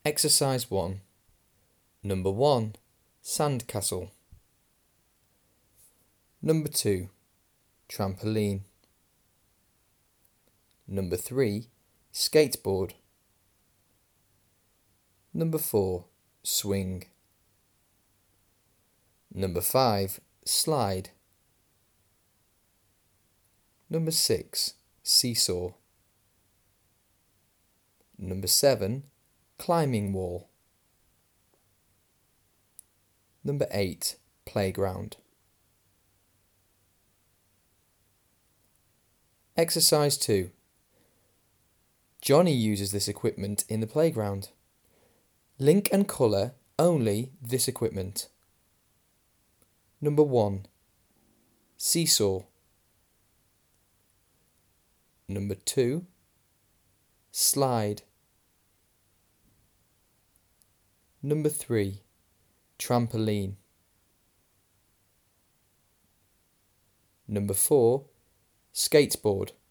Exercise 1. Number 1. Sandcastle. Number 2. Trampoline. Number 3. Skateboard. Number 4. Swing. Number 5. Slide. Number 6. Seesaw. Number 7. Climbing wall. Number 8. Playground. Exercise 2. Johnny uses this equipment in the playground. Link and colour only this equipment. Number 1. Seesaw. Number 2. Slide. Number 3. Trampoline. Number 4. Skateboard.